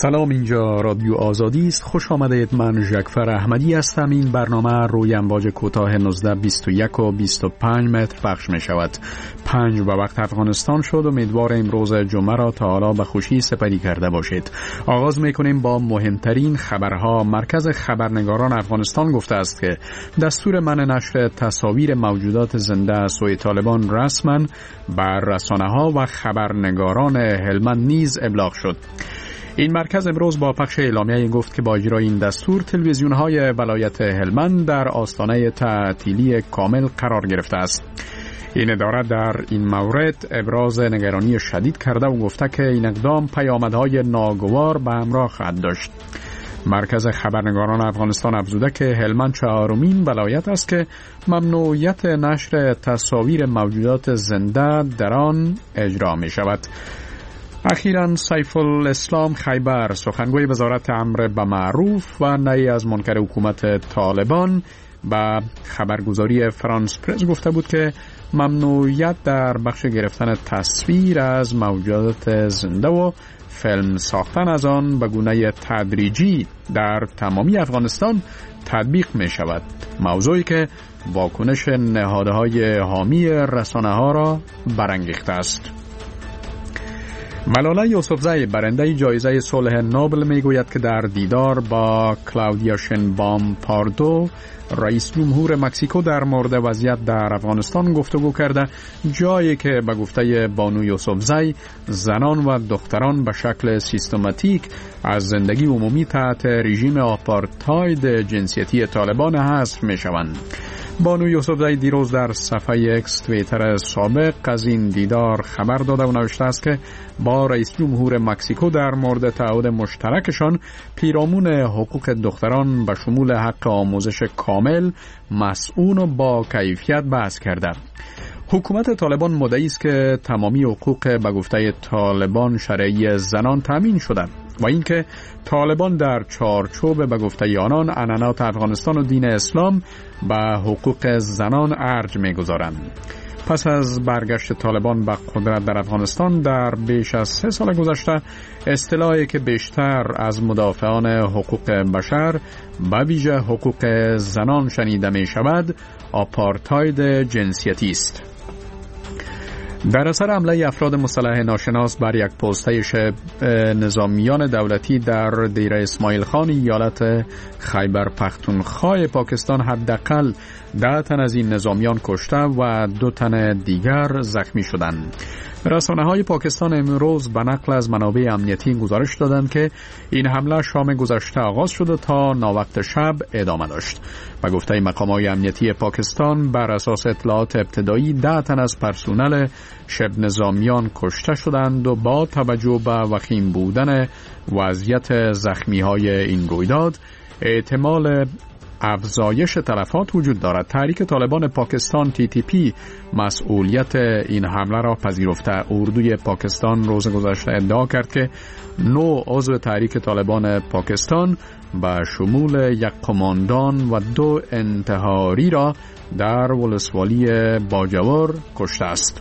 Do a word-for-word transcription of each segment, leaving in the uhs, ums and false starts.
سلام، اینجا رادیو آزادی است. خوش آمدید. من ژکفر احمدی هستم. این برنامه روی امواج کوتاه نوزده بیست و یک و بیست و پنج متر پخش می شود. پنج به وقت افغانستان شد. امیدوار امروز جمعه را تا حالا به خوشی سپری کرده باشید. آغاز می کنیم با مهمترین خبرها. مرکز خبرنگاران افغانستان گفته است که دستور منع نشر تصاویر موجودات زنده از سوی طالبان رسما بر رسانه ها و خبرنگاران هلمند نیز ابلاغ شد. این مرکز امروز با پخش اعلامیه گفت که با اجرای این دستور تلویزیون‌های ولایت هلمند در آستانه تعطیلی کامل قرار گرفته است. این اداره در این مورد ابراز نگرانی شدید کرده و گفته که این اقدام پیامدهای ناگوار به همراه خواهد داشت. مرکز خبرنگاران افغانستان افزوده که هلمند چهارمین ولایت است که ممنوعیت نشر تصاویر موجودات زنده در آن اجرا می شود. اخیراً سیف الاسلام خیبر، سخنگوی وزارت امر به معروف و نهی از منکر حکومت طالبان، به خبرگزاری فرانس پرس گفته بود که ممنوعیت در بخش گرفتن تصویر از موجودات زنده و فیلم ساختن از آن به گونه تدریجی در تمامی افغانستان تطبیق می شود. موضوعی که واکنش نهادهای حامی رسانه ها را برانگیخته است. ملاله یوسفزی، برنده جایزه صلح نوبل، میگوید که در دیدار با کلاودیا شینبام پاردو، رئیس جمهور مکزیکو، در مورد وضعیت در افغانستان گفتگو کرده، جایی که به گفته بانو یوسفزی زنان و دختران به شکل سیستماتیک از زندگی عمومی تحت رژیم آپارتاید جنسیتی طالبان حذف می شوند. بانو یوسفزی دیروز در صفحه اکس توییتر سابق از این دیدار خبر داده و نوشته است که با رئیس جمهور مکزیکو در مورد تعهد مشترکشان پیرامون حقوق دختران به شمول حق آموزش کامل، مسئول و با کیفیت بحث کرده. حکومت طالبان مدعی است که تمامی حقوق به گفته طالبان شرعی زنان تامین شده و اینکه طالبان در چارچوب به گفته آنان عنعنات افغانستان و دین اسلام به حقوق زنان ارج می‌گذارند. پس از برگشت طالبان به قدرت در افغانستان در بیش از سه سال گذشته، اصطلاحی که بیشتر از مدافعان حقوق بشر به ویژه حقوق زنان شنیده می شود، آپارتاید جنسیتی است. در اثر حمله افراد مسلح ناشناس بر یک پوسته‌اش نظامیان دولتی در دیر اسماعیل خان ایالت خیبر پختونخوا پاکستان حداقل ده تن از این نظامیان کشته و دو تن دیگر زخمی شدند. رسانه‌های پاکستان امروز به نقل از منابع امنیتی گزارش دادند که این حمله شام گذشته آغاز شد و تا ناوقت شب ادامه داشت. به گفته مقامات امنیتی پاکستان، بر اساس اطلاعات ابتدایی ده تن از پرسنل شب نظامیان کشته شدند و با توجه به وخیم بودن وضعیت زخمی‌های این رویداد احتمال افزایش تلفات وجود دارد. تحریک طالبان پاکستان تی تی پی مسئولیت این حمله را پذیرفته. اردوی پاکستان روز گذشته ادعا کرد که نو عضو تحریک طالبان پاکستان به شمول یک قماندان و دو انتحاری را در ولسوالی باجوور کشته است.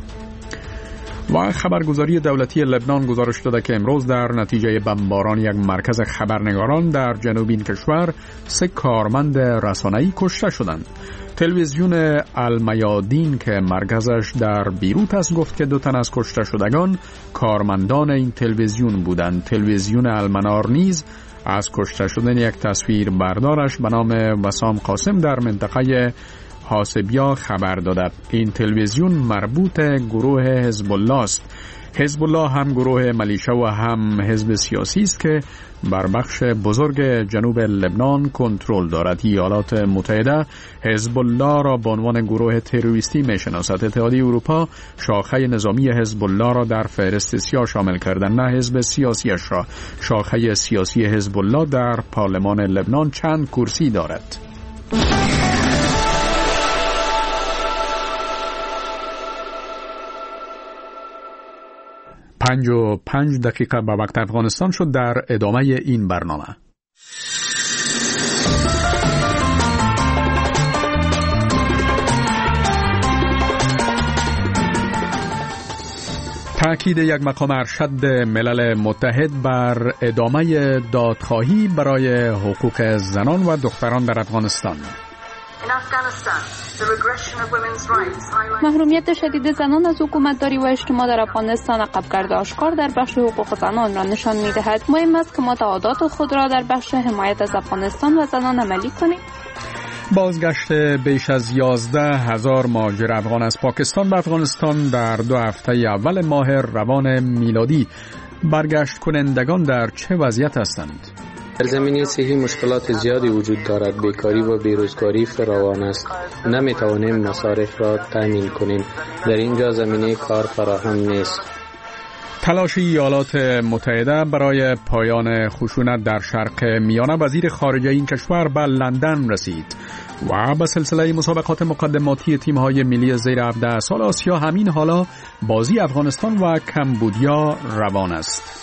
و خبرگزاری دولتی لبنان گزارش داده که امروز در نتیجه بمباران یک مرکز خبرنگاران در جنوب این کشور سه کارمند رسانه‌ای کشته شدند. تلویزیون المیادین که مرکزش در بیروت است گفت که دو تن از کشته شدگان کارمندان این تلویزیون بودند. تلویزیون المنار نیز از کشته شدن یک تصویر بردارش به نام وسام قاسم در منطقه حاسبیا خبر داده. این تلویزیون مربوط گروه حزب الله است. حزب الله هم گروه ملیشه و هم حزب سیاسی است که بر بخش بزرگ جنوب لبنان کنترل دارد. ایالات متحده حزب الله را به عنوان گروه تروریستی میشناسد. اتحادیه اروپا شاخه نظامی حزب الله را در فهرست سیاه شامل کردن، نه حزب سیاسیش را. شاخه سیاسی حزب الله در پارلمان لبنان چند کرسی دارد. پنج و پنج دقیقه به وقت افغانستان شد. در ادامه این برنامه تأکید یک مقام ارشد ملل متحد بر ادامه دادخواهی برای حقوق زنان و دختران در افغانستان. محرومیت شدید زنان از حکومتداری و اجتماع در افغانستان عقبگرد آشکار در بخش حقوق زنان را نشان می‌دهد. مهم است که ما تعهدات خود را در بخش حمایت از افغانستان و زنان عملی کنیم. بازگشت بیش از یازده هزار مهاجر افغان از پاکستان به افغانستان در دو هفته اول ماه روان میلادی. برگشت کنندگان در چه وضعیت هستند؟ در زمینه صحی مشکلات زیادی وجود دارد. بیکاری و بیروزگاری فراوان است. نمی توانیم مصارف را تامین کنیم. در اینجا زمینه کار فراهم نیست. تلاش ایالات متحده برای پایان خشونت در شرق میانه. وزیر خارجه این کشور به لندن رسید و به سلسله مسابقات مقدماتی تیم‌های ملی زیر هفده سال آسیا همین حالا بازی افغانستان و کمبودیا روان است.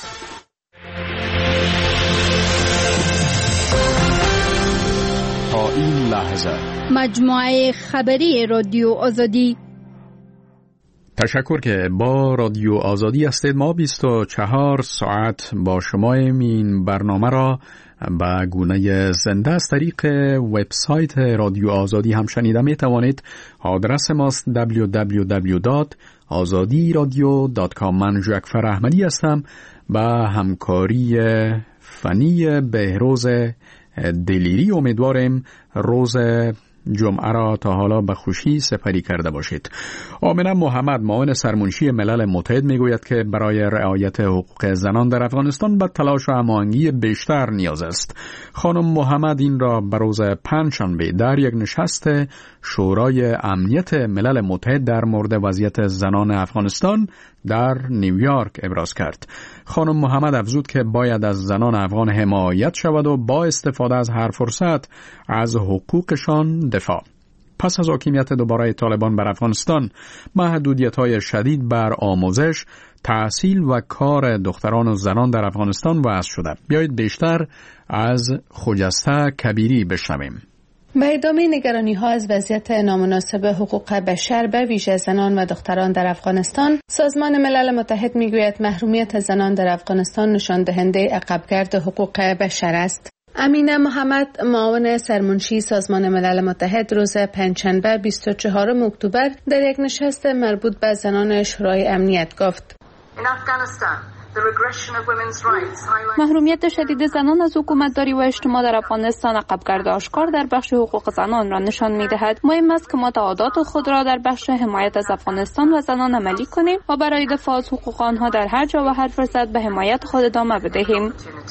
تا این لحظه مجموعه خبری رادیو آزادی. تشکر که با رادیو آزادی هستید. ما بیست و چهار ساعت با شما این برنامه را به گونه زنده از طریق وبسایت رادیو آزادی هم شنیده می توانید. آدرس ماست دبلیو دبلیو دبلیو دات آزادی رادیو دات کام. من جعفر احمدی هستم. با همکاری فنی بهروز دلیری امیدواریم روز جمعه را تا حالا به خوشی سپری کرده باشید. آمنه محمد معاون سرمنشی ملل متحد میگوید که برای رعایت حقوق زنان در افغانستان به تلاش و هماهنگی بیشتر نیاز است. خانم محمد این را به روز پنجشنبه در یک نشست شورای امنیت ملل متحد در مورد وضعیت زنان افغانستان در نیویورک ابراز کرد. خانم محمد افزود که باید از زنان افغان حمایت شود و با استفاده از هر فرصت از حقوقشان دفاع. پس از حاکمیت دوباره طالبان بر افغانستان، محدودیت‌های شدید بر آموزش، تحصیل و کار دختران و زنان در افغانستان وضع شده. بیایید بیشتر از خجسته کبیری بشنویم. به ادامه نگرانی ها از وضعیت نامناسب حقوق بشر به ویژه زنان و دختران در افغانستان، سازمان ملل متحد میگوید محرومیت زنان در افغانستان نشان دهنده عقبگرد حقوق بشر است. امینه محمد معاون سرمنشی سازمان ملل متحد روز پنجشنبه بیست و چهارم اکتبر در یک نشست مربوط به زنان شورای امنیت گفت: محرومیت شدید زنان از حکومتداری و اجتماع در افغانستان عقبگرد آشکار در بخش حقوق زنان را نشان می‌دهد. مهم است که ما تعهدات خود را در بخش حمایت از افغانستان و زنان عملی کنیم و برای دفاع از حقوق آنها در هر جا و هر فرصت به حمایت خود ادامه بدهیم.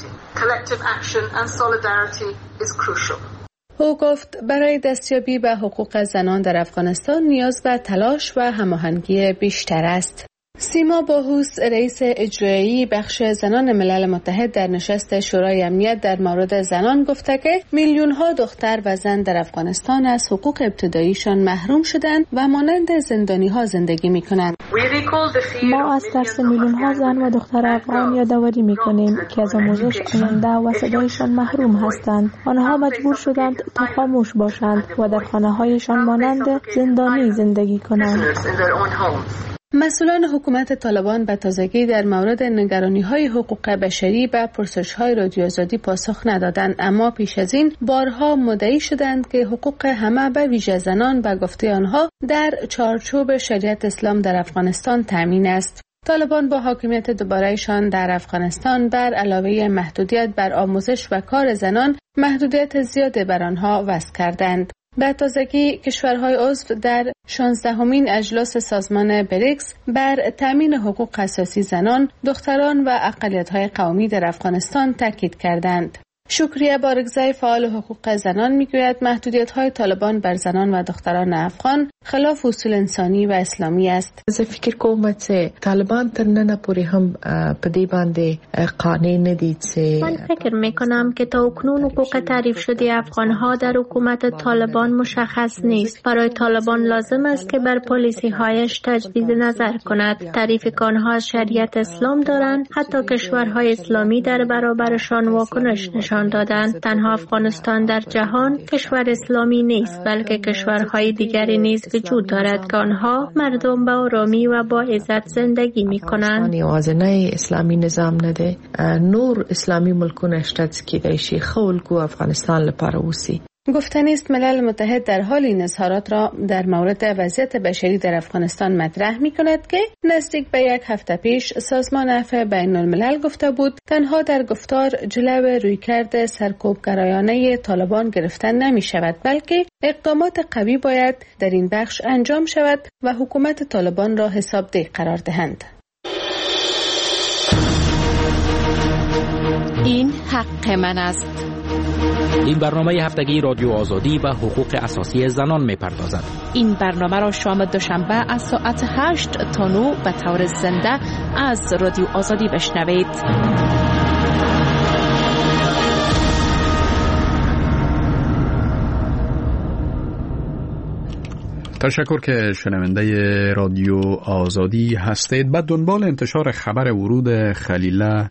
او گفت برای دستیابی به حقوق زنان در افغانستان نیاز به تلاش و هماهنگی بیشتر است. سیما باهوس رئیس اجرایی بخش زنان ملل متحد در نشست شورای امنیت در مورد زنان گفته که میلیون ها دختر و زن در افغانستان از حقوق ابتداییشان محروم شدند و مانند زندانی ها زندگی می کنند. ما از ترس میلیون ها زن و دختر افغان یادآوری می کنیم که از آموزش، آینده و صدایشان محروم هستند. آنها مجبور شدند تا خاموش باشند و در خانه هایشان مانند زندانی زندگی کنند. مسئولان حکومت طالبان به تازگی در مورد نگرانی‌های حقوق بشری به پرسش‌های رادیو آزادی پاسخ ندادند، اما پیش از این بارها مدعی شدند که حقوق همه به ویژه زنان به گفته آنها در چارچوب شریعت اسلام در افغانستان تامین است. طالبان با حاکمیت دوباره‌شان در افغانستان بر علاوه محدودیت بر آموزش و کار زنان، محدودیت زیاده بر آنها وضع کردند. به تازگی کشورهای عضو در شانزدهمین اجلاس سازمان بریکس بر تامین حقوق اساسی زنان، دختران و اقلیت‌های قومی در افغانستان تاکید کردند. شکریه بارگزای فعال حقوق زنان میگوید محدودیت‌های طالبان بر زنان و دختران افغان خلاف اصول انسانی و اسلامی است. زه فکر کوم چې طالبان تر نن پورې هم په دې باندې قانع نه دي چې من فکر میکنم که تا اکنون حقوق تعریف شده افغان‌ها در حکومت طالبان مشخص نیست. برای طالبان لازم است که بر پالیسی‌هایش تجدید نظر کند. تعریف که آنها از شریعت اسلام دارند، حتی کشورهای اسلامی در برابرشان واکنش نشان نشان دادند تنها افغانستان در جهان کشور اسلامی نیست، بلکه کشورهای دیگری نیز وجود دارد که آنها مردم به آرامی و با عزت زندگی می کنند. موازنه اسلامی نظام نده نور اسلامی ملکونش تدسکیدهشی خولگو افغانستان لپاروسی. گفتنی است ملل متحد در حال این اظهارات را در مورد وضعیت بشری در افغانستان مطرح می کند که نزدیک به یک هفته پیش سازمان عفو بین الملل گفته بود تنها در گفتار جلو رویکرد سرکوبگرایانه طالبان گرفتن نمی شود، بلکه اقدامات قوی باید در این بخش انجام شود و حکومت طالبان را حسابدهی قرار دهند. این حق من است. این برنامه هفتگی رادیو آزادی به حقوق اساسی زنان می‌پردازد. این برنامه را شام دوشنبه از ساعت هشت تا نه به طور زنده از رادیو آزادی بشنوید. تشکر که شنونده رادیو آزادی هستید. بعد دنبال انتشار خبر ورود خلیله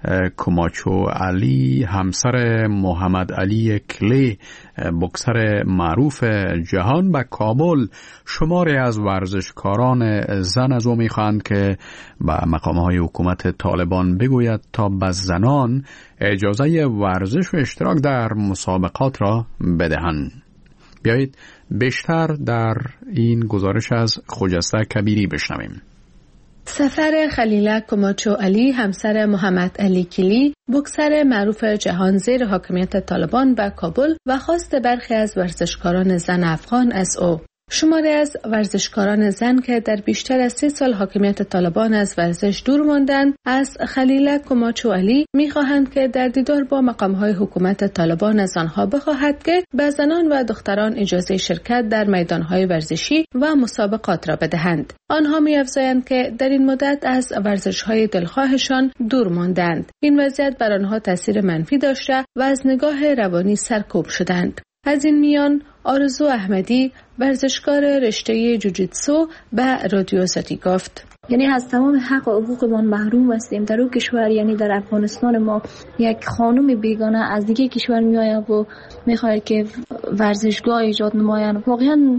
کماچو علی همسر محمد علی کلی بوکسر معروف جهان به کابل، شماری از ورزشکاران زن از او می‌خواهند که به مقام‌های حکومت طالبان بگوید تا به زنان اجازه ورزش و اشتراک در مسابقات را بدهند. بیایید بیشتر در این گزارش از خجسته کبیری بشنویم. سفر خلیله کماچو علی همسر محمد علی کلی بوکسر معروف جهان زیر حاکمیت طالبان به کابل و خواست برخی از ورزشکاران زن افغان از او. شماری از ورزشکاران زن که در بیشتر از سه سال حاکمیت طالبان از ورزش دور ماندند از خلیله کماچو علی می‌خواهند که در دیدار با مقام‌های حکومت طالبان از آنها بخواهد که به زنان و دختران اجازه شرکت در میدان‌های ورزشی و مسابقات را بدهند. آنها می‌افزایند که در این مدت از ورزش‌های دلخواهشان دور ماندند. این وضعیت بر آنها تاثیر منفی داشته و از نگاه روانی سرکوب شدند. از این میان آرزو احمدی ورزشکار رشته جوجیتسو به رادیو آزادی گفت: یعنی از تمام حق و حقوقمان محروم هستیم در اون کشور. یعنی در افغانستان ما یک خانم بیگانه از دیگه کشور میآید و میخواهد که ورزشگاه ایجاد نمایند. واقعا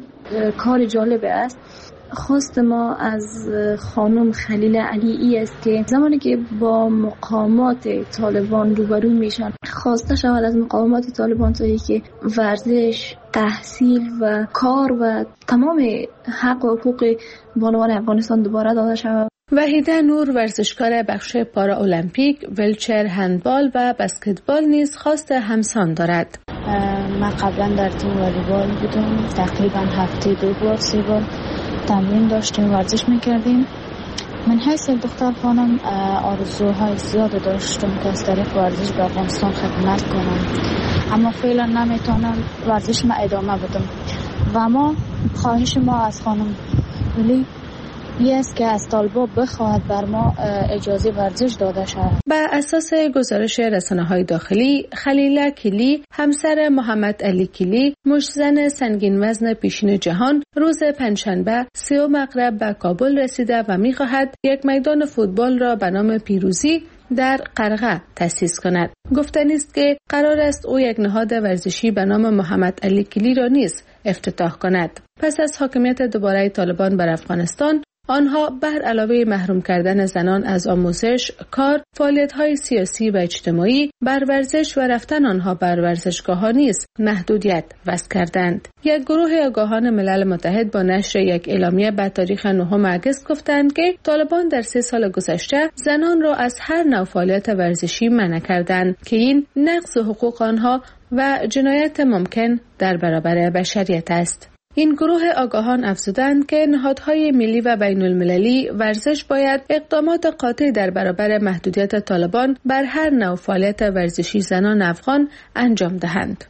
کار جالب است. خواست ما از خانم خلیله علی ای است که زمانی که با مقامات طالبان روبرو میشن خواسته شود از مقامات طالبان تا که ورزش، تحصیل و کار و تمام حق و حقوق بانوان افغانستان دوباره داده شود. وحیده نور ورزشکار بخش پارا المپیک، ویلچر، هندبال و بسکتبال نیز خواست همسان دارد. من قبلا در تیم والیبال بودم، تقریبا هفته دو بار سه بار تمرین داشتیم، ورزش میکردیم. من حیث دختر خانم آرزوهای زیاد داشتم که از طریق ورزش به افغانستان خدمت کنم، اما فعلا نمیتونم. ورزش ما ادامه بدم و ما خواهش ما از خانم ولی یه است که از طالبان بخواهد بر ما اجازه ورزش داده شود. بر اساس گزارش رسانه‌های داخلی، خلیله کلی همسر محمد علی کلی مشتزن سنگین وزن پیشین جهان روز پنجشنبه سه مغرب به کابل رسیده و می‌خواهد یک میدان فوتبال را به نام پیروزی در قرغه تأسیس کند. گفتنی است که قرار است او یک نهاد ورزشی به نام محمد علی کلی را نیز افتتاح کند. پس از حاکمیت دوباره طالبان بر افغانستان، آنها بر علاوه محروم کردن زنان از آموزش، کار، فعالیت‌های سیاسی و اجتماعی، بر ورزش و رفتن آنها بر ورزشگاه‌ها نیز محدودیت وضع کردند. یک گروه آگاهان ملل متحد با نشر یک اعلامیه به تاریخ نهم اگست گفتند که طالبان در سه سال گذشته زنان را از هر نوع فعالیت ورزشی منع کردند که این نقض حقوق آنها و جنایت ممکن در برابر بشریت است. این گروه آگاهان افزودند که نهادهای ملی و بین المللی ورزش باید اقدامات قاطع در برابر محدودیت طالبان بر هر نوع فعالیت ورزشی زنان افغان انجام دهند.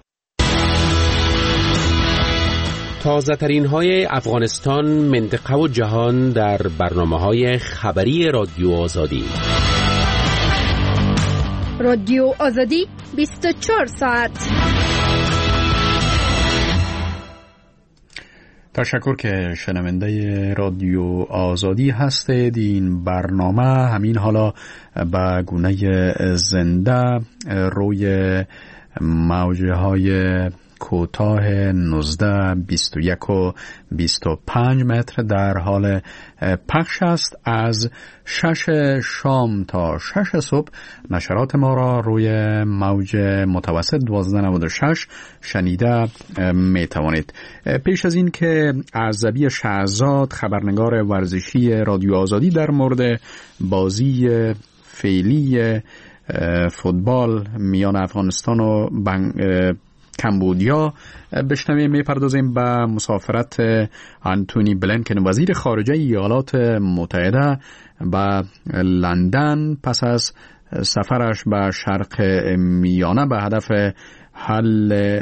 تازه ترین های افغانستان، منطقه و جهان در برنامه های خبری رادیو آزادی. رادیو آزادی بیست و چهار ساعت. تشکر که شنونده رادیو آزادی هستید. این برنامه همین حالا به گونه زنده روی موجه های کوتاه نوزده، بیست و یک و بیست و پنج متر در حال پخش است. از شش شام تا شش صبح نشرات ما را روی موج متوسط دوازده و نود و شش شنیده می توانید. پیش از این که عزبی شهزاد خبرنگار ورزشی رادیو آزادی در مورد بازی فعلی فوتبال میان افغانستان و بنگ کمبودیا بشنویم، میپردازیم به مسافرت آنتونی بلینکن وزیر خارجه ایالات متحده به لندن پس از سفرش به شرق میانه به هدف حل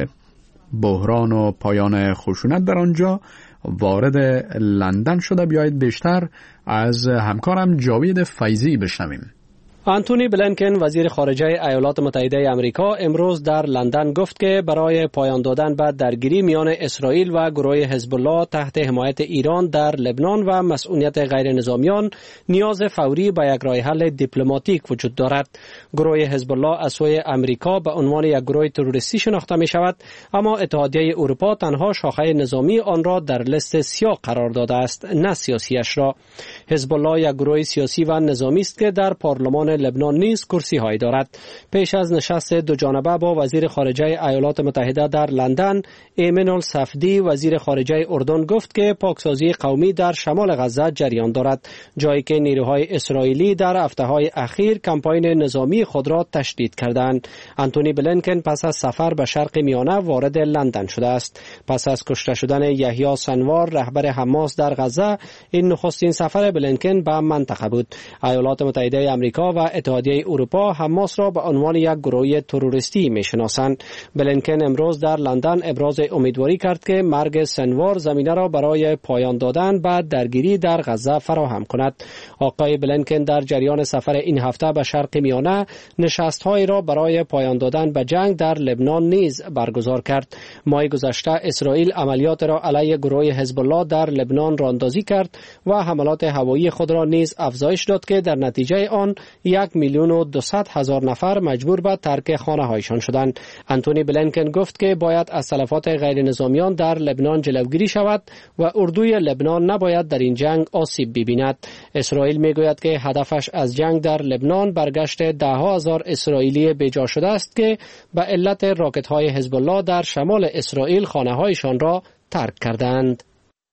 بحران و پایان خشونت در آنجا وارد لندن شده. بیایید بیشتر از همکارم جاوید فیضی بشنویم. آنتونی بلینکن وزیر خارجه ایالات متحده آمریکا امروز در لندن گفت که برای پایان دادن به درگیری میان اسرائیل و گروه حزب الله تحت حمایت ایران در لبنان و مسئولیت غیر نظامیان نیاز فوری به یک راه حل دیپلماتیک وجود دارد. گروه حزب الله از سوی آمریکا به عنوان یک گروه تروریستی شناخته می شود، اما اتحادیه اروپا تنها شاخه نظامی آن را در لیست سیاه قرار داده است، نه سیاسیش را. حزب الله یک گروه سیاسی و نظامی است که در پارلمان لبنان نیز کرسی هایی دارد. پیش از نشست دو جانبه با وزیر خارجه ایالات متحده در لندن، ایمن الصفدی وزیر خارجه اردن گفت که پاکسازی قومی در شمال غزه جریان دارد، جایی که نیروهای اسرائیلی در هفته‌های اخیر کمپاین نظامی خود را تشدید کردند. آنتونی بلینکن پس از سفر به شرق میانه وارد لندن شده است. پس از کشته شدن یحیی سنوار رهبر حماس در غزه، این نخستین سفر بلینکن به منطقه بود. ایالات متحده آمریکا و اتحادیه اروپا حماس را به عنوان یک گروه تروریستی میشناسند. بلینکن امروز در لندن ابراز امیدواری کرد که مرگ سنوار زمینه را برای پایان دادن به درگیری در غزه فراهم کند. آقای بلینکن در جریان سفر این هفته به شرق میانه نشست‌هایی را برای پایان دادن به جنگ در لبنان نیز برگزار کرد. ماه گذشته اسرائیل عملیات را علیه گروه حزب الله در لبنان راندازی کرد و حملات هوایی خود را نیز افزایش داد که در نتیجه آن یک میلیون و دویست هزار نفر مجبور به ترک خانه هایشان شدند. آنتونی بلینکن گفت که باید از تلفات غیر نظامیان در لبنان جلوگیری شود و اردوی لبنان نباید در این جنگ آسیب ببیند. اسرائیل میگوید که هدفش از جنگ در لبنان برگشت ده ها هزار اسرائیلی بیجا شده است که به علت راکت های حزب الله در شمال اسرائیل خانه هایشان را ترک کردند.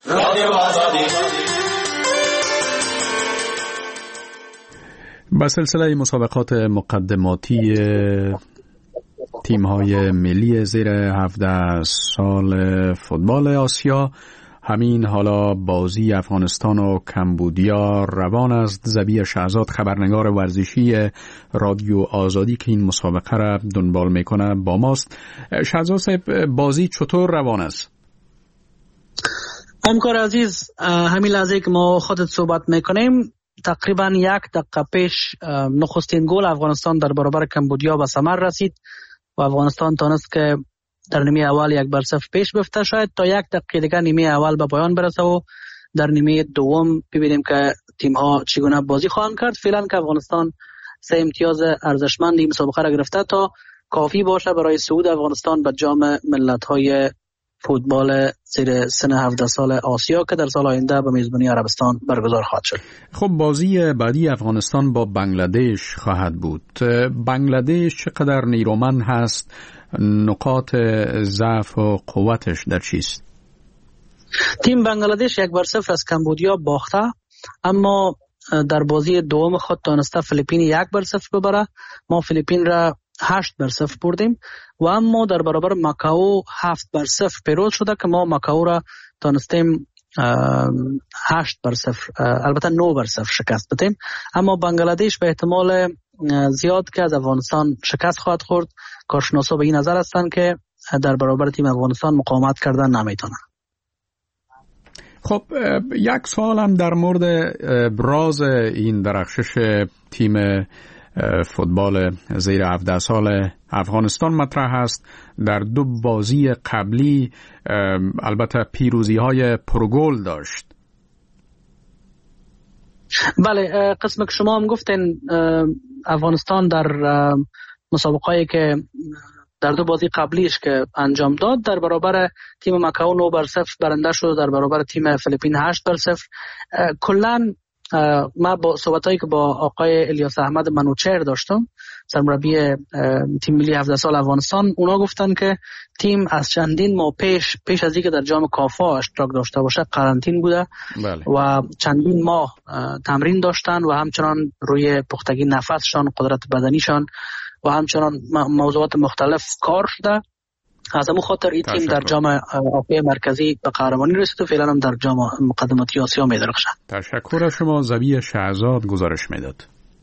با سلسله مسابقات مقدماتی تیم‌های ملی زیر هفده سال فوتبال آسیا، همین حالا بازی افغانستان و کمبودیا روان است. زبی شهزاد خبرنگار ورزشی رادیو آزادی که این مسابقه را دنبال میکنه با ماست. شهزاد صاحب، بازی چطور روان است؟ همکار عزیز، همین لحظه که ما خودت صحبت میکنیم تقریبا یک دقیقه پیش نخستین گل افغانستان در برابر کمبودیا به ثمر رسید و افغانستان تانست که در نیمه اول یک بر صفر پیش بفته. شاید تا یک دقیقه دیگر نیمه اول به پایان برسه و در نیمه دوم ببینیم که تیم ها چگونه بازی خواهند کرد. فعلا که افغانستان سه امتیاز ارزشمند این مسابقه را گرفته تا کافی باشه برای صعود افغانستان به جام ملت‌های فوتبال زیر سن هفده سال آسیا که در سال آینده به میزبانی عربستان برگزار خواهد شد. خب بازی بعدی افغانستان با بنگلادش خواهد بود. بنگلادش چقدر نیرومند هست؟ نقاط ضعف و قوتش در چیست؟ تیم بنگلادش یک بر صفر از کمبودیا باخته، اما در بازی دوم خود تانسته فیلیپین یک بر صفر ببره. ما فیلیپین را هشت بر صفر بردیم و اما در برابر ماکائو هفت بر صفر پیروز شده که ما ماکائو را تانستیم هشت بر صفر البته نه بر صفر شکست بدیم. اما بنگلادش به احتمال زیاد که از افغانستان شکست خواهد خورد. کارشناسا به این نظر هستند که در برابر تیم افغانستان مقاومت کردن نمیتونن. خب یک سوال هم در مورد راز این درخشش تیم فوتبال زیر هفده سال افغانستان مطرح است. در دو بازی قبلی البته پیروزی های پرگل داشت. بله، قسم که شما هم گفتین افغانستان در مسابقه‌ای که در دو بازی قبلیش که انجام داد در برابر تیم مکائو نه بر صفر برنده شد، در برابر تیم فیلیپین هشت بر صفر. کلاً ما با صحبتایی که با آقای الیاس احمد منوچهر داشتم، سرمربی تیم ملی هفده سال افغانستان، اونا گفتن که تیم از چندین ماه پیش پیش از اینکه در جام کافا اشتراک داشته باشه قرنطین بوده. بله. و چندین ماه تمرین داشتن و همچنان روی پختگی نفسشان، قدرت بدنیشان و همچنان موضوعات مختلف کار شده. از همون خاطر این تیم در جام آسیای مرکزی به قهرمانی رسید و فعلا هم در جام مقدماتی آسیا می‌درخشد. تشکر از شما. زبی شهزاد گزارش میداد.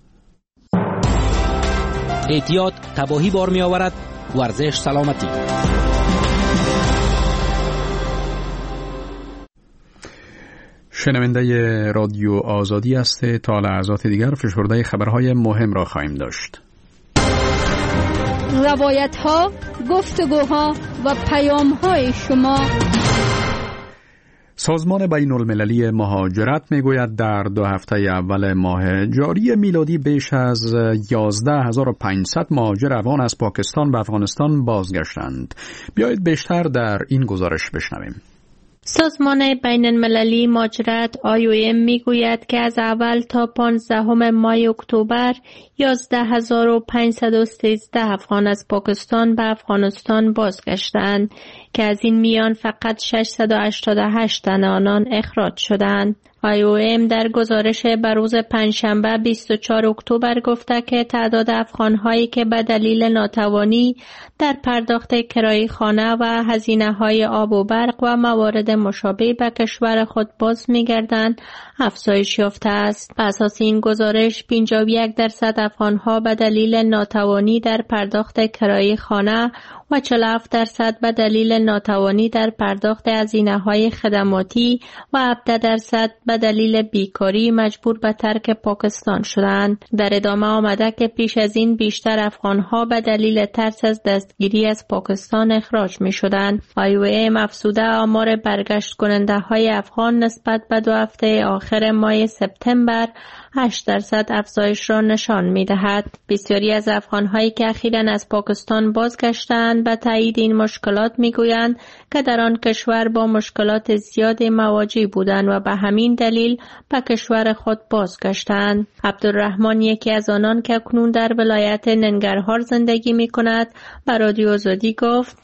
احتیاط تباهی بار می آورد، ورزش سلامتی. شنونده رادیو آزادی است. تا لحظات دیگر فشرده خبرهای مهم را خواهیم داشت. روایت ها، گفتگوها و پیام های شما. سازمان بین المللی مهاجرت میگوید در دو هفته اول ماه جاری میلادی بیش از یازده هزار و پانصد مهاجر افغان از پاکستان به افغانستان بازگشتند. بیایید بیشتر در این گزارش بشنویم. سازمان بین المللی مهاجرت آی او ام میگوید که از اول تا پانزدهم ماه اکتبر یازده هزار و پانصد و سیزده افغان از پاکستان به افغانستان بازگشتند که از این میان فقط ششصد و هشتاد و هشت تن آنان اخراج شدند. آی او ام در گزارش بر روز پنجشنبه بیست و چهارم اکتبر گفته که تعداد افغان‌هایی که به دلیل ناتوانی در پرداخت کرایه خانه و هزینه‌های آب و برق و موارد مشابه به کشور خود باز می‌گردند افزایش یافته است. بر اساس این گزارش پنجاه و یک درصد افغان‌ها به دلیل ناتوانی در پرداخت کرایه خانه و چهل و هفت درصد به دلیل ناتوانی در پرداخت هزینه‌های خدماتی و هفده درصد به دلیل بیکاری مجبور به ترک پاکستان شدند. در ادامه آمده که پیش از این بیشتر افغان‌ها به دلیل ترس از دستگیری از پاکستان اخراج می‌شدند. آی او ام افزوده آمار برگشت کننده‌های افغان نسبت به دو هفته آخر ماه سپتامبر هشت درصد افزایش را نشان می‌دهد. بسیاری از افغان‌هایی که اخیراً از پاکستان بازگشتند به تایید این مشکلات می‌گویند که در آن کشور با مشکلات زیادی مواجه بودند و به همین دلیل به کشور خود بازگشتند. عبدالرحمن یکی از آنان که اکنون در ولایت ننگرهار زندگی می‌کند به رادیو آزادی گفت: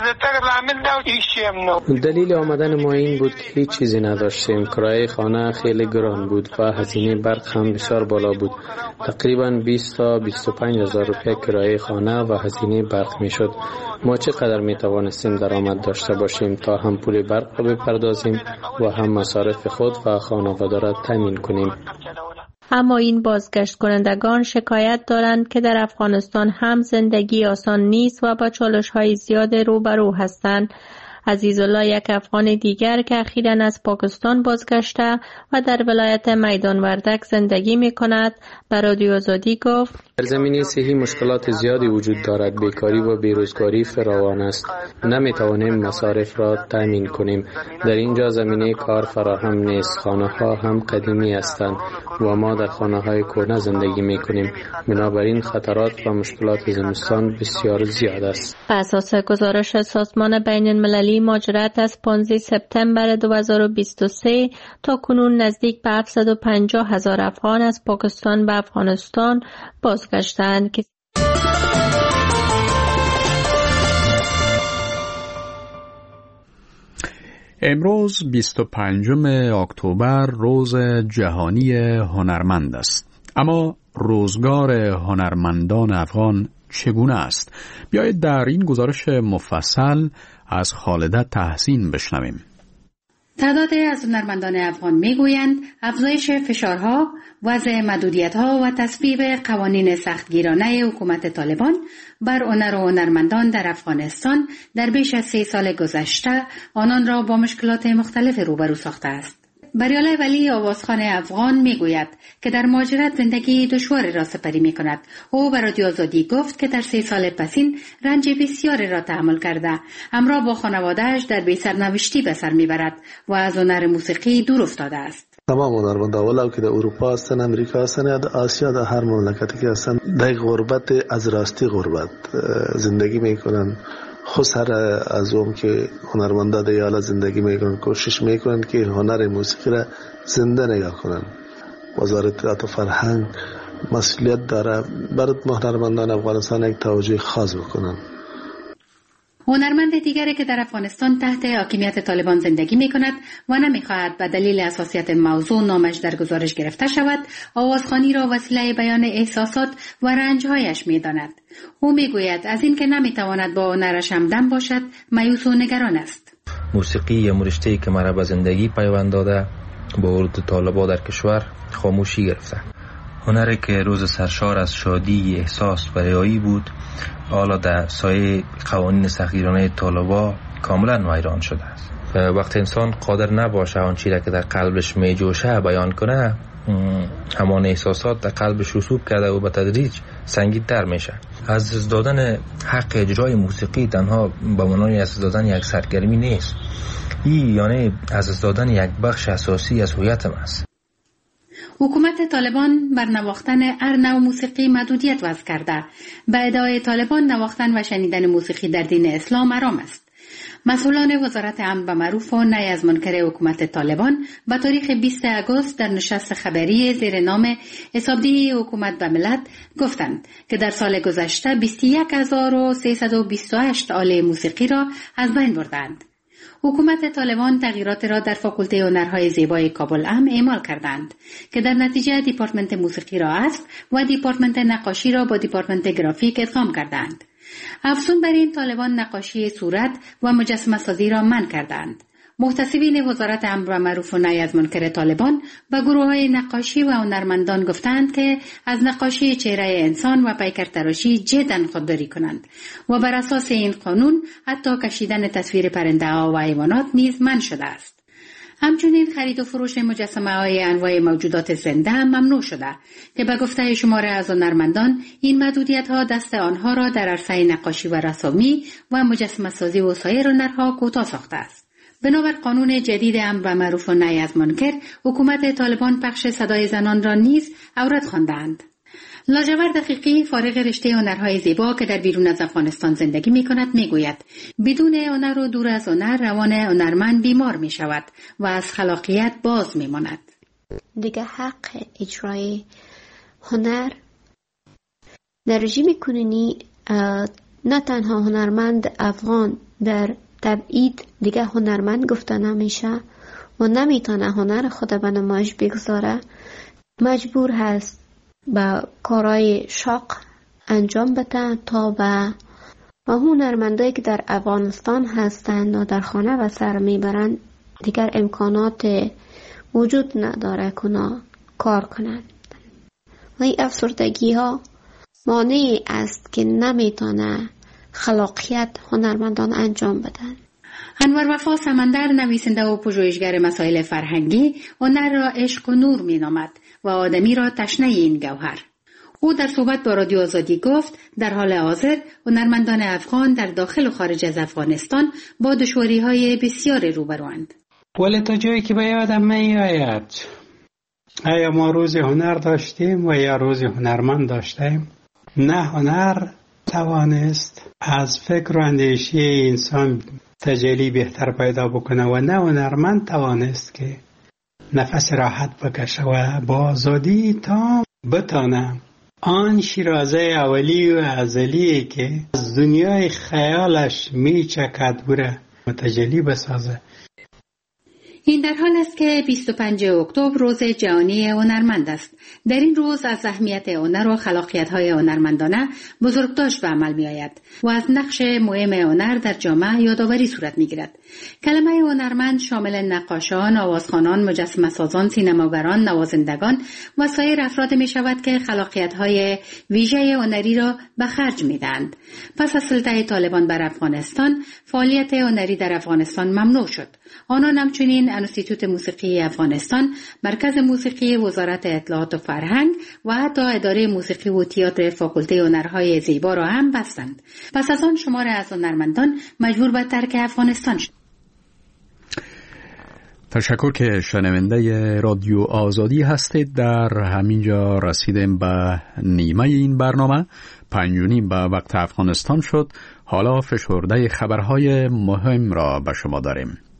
دلیل آمدن ما این بود که هیچ چیزی نداشتیم. کرایه خانه خیلی گران بود و هزینه برق هم بسیار بالا بود. تقریباً بیست تا بیست و پنج هزار روپیه کرایه خانه و هزینه برق میشد. ما چقدر می توانستیم درآمد داشته باشیم تا هم پول برق را بپردازیم و هم مصارف خود و خانواده را تامین کنیم. اما این بازگشت کنندگان شکایت دارند که در افغانستان هم زندگی آسان نیست و با چالش‌های زیاد روبرو هستند. عزیزالله یک افغان دیگر که اخیراً از پاکستان بازگشته و در ولایت میدان وردک زندگی می کند به رادیو آزادی گفت: در زمینه صحی مشکلات زیادی وجود دارد. بیکاری و بیروزگاری فراوان است. نمی توانیم مصارف را تامین کنیم. در اینجا زمینه کار فراهم نیست. خانه ها هم قدیمی هستند و ما در خانه های کهنه زندگی می کنیم. بنابراین خطرات و مشکلات زمستان بسیار زیاد است. بر اساس گزارش سازمان بین المللی مهاجرت از پانزدهم سپتامبر دو هزار و بیست و سه تا کنون نزدیک به هفتصد و پنجاه هزار افغان از پاکستان به افغانستان بازگشتند که امروز بیست و پنجم اکتبر روز جهانی هنرمند است. اما روزگار هنرمندان افغان چگونه است؟ بیایید در این گزارش مفصل از خالده تحسین بشنویم. تعداد از هنرمندان افغان میگویند افزایش فشارها، وضع محدودیت‌ها و تصویب قوانین سختگیرانه حکومت طالبان بر هنر و هنرمندان در افغانستان در بیش از سه سال گذشته آنان را با مشکلات مختلف روبرو ساخته است. بریاله ولی آوازخوان افغان میگوید که در مهاجرت زندگی دشواری را سپری می کند. او به رادیو آزادی گفت که در سه سال پسین رنج بسیاری را تحمل کرده، همراه با خانواده‌اش در بی سرنوشتی به سر میبرد و از هنر موسیقی دور افتاده است. تمام هنرمندان ولو که در اروپا هستن، امریکا هستن یا در آسیا، در هر مملکتی که هستن در غربت از راستی غربت زندگی میکنن. خسر از اون که هنرمندا در حال زندگی میکنن کوشش میکنن که هنر موسیقی را زنده نگاه کنن. وزارت اطلاعات و فرهنگ مسئولیت داره برای هنرمندان افغانستان یک توجه خاص بکنن. هنرمند دیگری که در افغانستان تحت حاکمیت طالبان زندگی می کند و نمی خواهد به دلیل حساسیت موضوع نامش در گزارش گرفته شود، آوازخوانی را وسیله بیان احساسات و رنجهایش می داند. او می گوید از این که نمی تواند با هنرش همدم باشد مایوس و نگران است. موسیقی یا رشته‌ای که مرا به زندگی پیوند داده با ورود طالبان در کشور خاموشی گرفته. هنری که روز سرشار از شادی، احساس و ریایی بود، حالا در سایه قوانین سختگیرانه طالبان کاملا ویران شده است. وقتی انسان قادر نباشه آن چیزی که در قلبش می جوشه بیان کنه، همان احساسات در قلبش رسوب کرده و به تدریج سنگین‌تر میشه. از دست دادن حق اجرای موسیقی تنها به معنای از دست دادن یک سرگرمی نیست، این یعنی از دست دادن یک بخش اساسی از هویتم است. حکومت طالبان بر نواختن هر نوع موسیقی محدودیت وضع کرده. به ادعای طالبان نواختن و شنیدن موسیقی در دین اسلام حرام است. مسئولان وزارت امر به معروف و نهی از منکر حکومت طالبان به تاریخ بیست آگوست در نشست خبری زیر نام حسابدهی حکومت به ملت گفتند که در سال گذشته بیست و یک هزار و سیصد و بیست و هشت آله موسیقی را از بین بردند. حکومت طالبان تغییرات را در فاکولته هنرهای زیبای کابل هم اعمال کردند که در نتیجه دیپارتمنت موسیقی را حذف و دیپارتمنت نقاشی را با دیپارتمنت گرافیک ادغام کردند. افزون بر این طالبان نقاشی صورت و مجسمه سازی را منع کردند. محتسبین وزارت امر و معروف و نهی از منکر طالبان به گروه‌های نقاشی و هنرمندان گفتند که از نقاشی چهره انسان و پیکر تراشی جداً خودداری کنند و بر اساس این قانون حتی کشیدن تصویر پرنده‌ها و حیوانات نیز منع شده است. همچنین خرید و فروش مجسمه های انواع موجودات زنده هم ممنوع شده که به گفته شماره از هنرمندان این محدودیت ها دست آنها را در عرصه نقاشی و رسامی و مجسمه سازی و سایر هنرها کوتاه ساخته است. بنابر قانون جدید امر و معروف و نهی از منکر، حکومت طالبان پخش صدای زنان را نیز عورت خواندند. لاجورد دقیقی فارغ رشته هنرهای زیبا که در بیرون از افغانستان زندگی می کند می گوید بدون هنر و دور از هنر روان هنرمند بیمار می شود و از خلاقیت باز می ماند. دیگه حق اجرای هنر در رژیم کنونی نه تنها هنرمند افغان در تبعید دیگه هنرمند گفته نمیشه و نمیتونه هنر خود به نمایش بگذاره، مجبور هست با کارهای شاق انجام بده تا به هنرمندایی که در افغانستان هستند و در خانه و سر میبرند دیگر امکانات وجود نداره که کار کنند. و این افسردگی ها مانعی است که نمیتونه خلاقیت هنرمندان انجام بدن. انور وفا سمندر، نویسنده و پژوهشگر مسائل فرهنگی، هنر را عشق و نور می‌نامد و آدمی را تشنه این گوهر. او در صحبت با رادیو آزادی گفت در حال حاضر هنرمندان افغان در داخل و خارج از افغانستان با دشواری‌های بسیاری روبروند. ولی تا جایی که به یادم می‌آید، آیا ما روز هنر داشتیم و یا روز هنرمند داشتیم؟ نه هنر توانست از فکر و اندیشه انسان تجلی بهتر پیدا بکنه و نه هنرمند توانست که نفس راحت بکشه و با آزادی تا بتانه آن شیرازه اولی و ازلی که از دنیای خیالش میچکد بره متجلی بسازه. این در حال است که بیست و پنجم اکتبر روز جهانی هنرمند است. در این روز از اهمیت هنر و خلاقیت‌های هنرمندانه بزرگداشت به عمل می‌آید و از نقش مهم هنر در جامعه یادآوری صورت می‌گیرد. کلمه هنرمند شامل نقاشان، آوازخوانان، مجسمه‌سازان، سینماگران، نوازندگان و سایر افراد می‌شود که خلاقیت‌های ویژه هنری را به خرج می‌دهند. پس از سلطه طالبان بر افغانستان، فعالیت هنری در افغانستان ممنوع شد. آنان همچنین انستیتوت موسیقی افغانستان، مرکز موسیقی وزارت اطلاعات و فرهنگ و حتی اداره موسیقی و تئاتر فاکولته هنرهای زیبا را هم بستند. پس از آن شمار از هنرمندان مجبور به ترک افغانستان شد. تشکر که شنونده رادیو آزادی هستید. در همینجا رسیدیم به نیمه این برنامه. پنج و نیم به وقت افغانستان شد. حالا فشرده خبرهای مهم را به شما داریم.